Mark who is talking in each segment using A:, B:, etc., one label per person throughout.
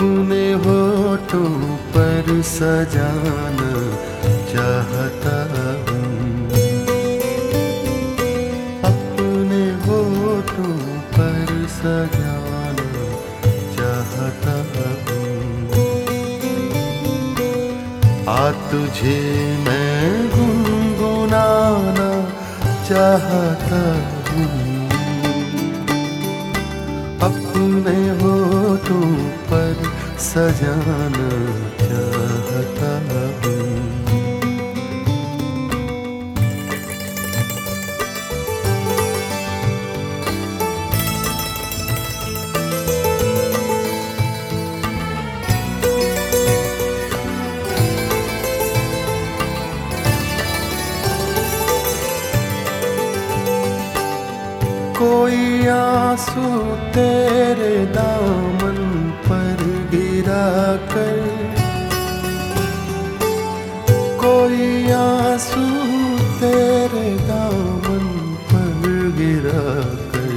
A: अपने होठों पर सजाना चाहता हूँ, अपने होठों पर सजाना चाहता हूँ। आ तुझे मैं गुनगुनाना चाहता हूँ, अपने होठों पर सजाना चाहता हूँ। कोई आंसू तेरे दामन पर गिरा कर, कोई आंसू तेरे दामन पर गिरा कर,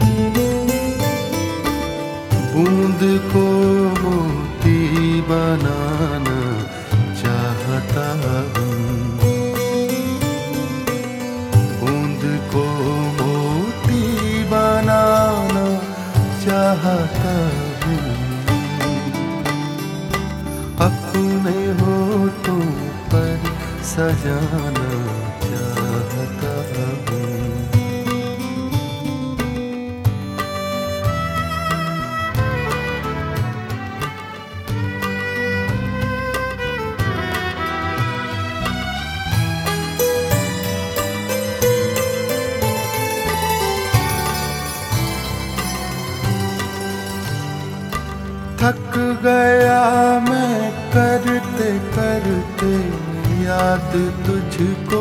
A: बूंद को मोती बनाना चाहता हूँ, बूंद को बनाना चाहता हूँ, अपने होठों पर सजाना चाहता हूँ। थक गया मैं करते करते याद तुझको,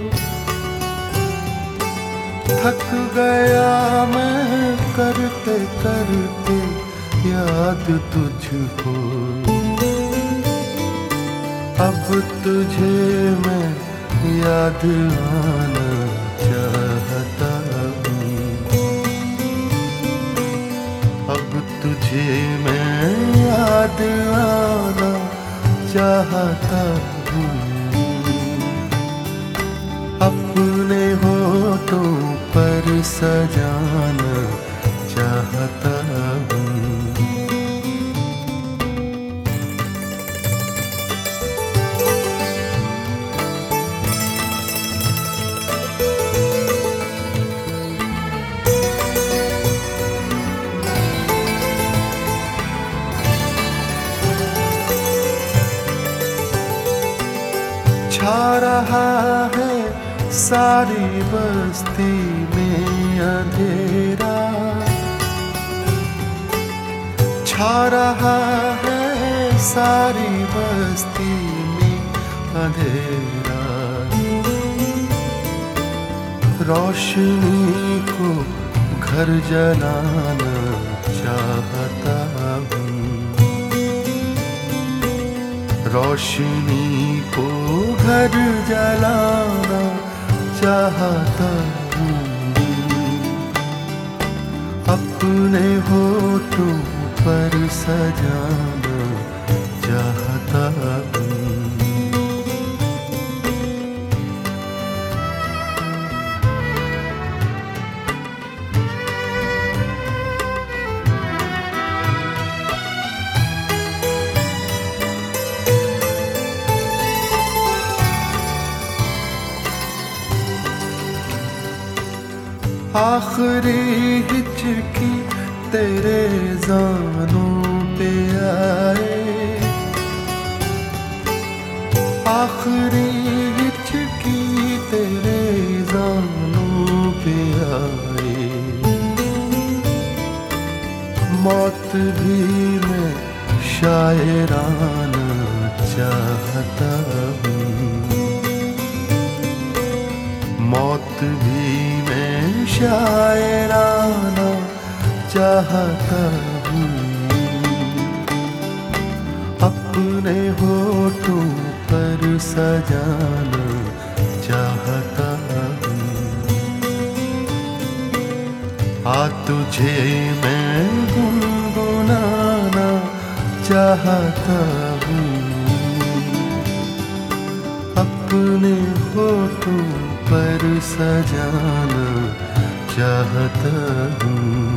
A: थक गया मैं करते करते याद तुझको। अब तुझे मैं याद आना चाहता हूँ, अब तुझे मैं याद आना चाहता हूँ, अपने होठों पर सजाना चाहता हूँ। छा रहा है सारी बस्ती में अंधेरा, छा रहा है सारी बस्ती में अंधेरा, रोशनी को घर जलाना चाहता हूँ, रोशनी को घर जलाना चाहता हूँ, अपने होठों पर सजाना चाहता हूँ। आखिरी हिचकी तेरे ज़ानों पे आए, आखिरी हिचकी तेरे ज़ानों पे आए, मौत भी मैं शायराना चाहता हूँ, मौत भी मैं शायराना चाहता हूँ, अपने होठों पर सजाना चाहता हूँ। आ तुझे मैं गुनगुनाना चाहता हूँ, अपने होठों पर सजाना चाहता हूँ।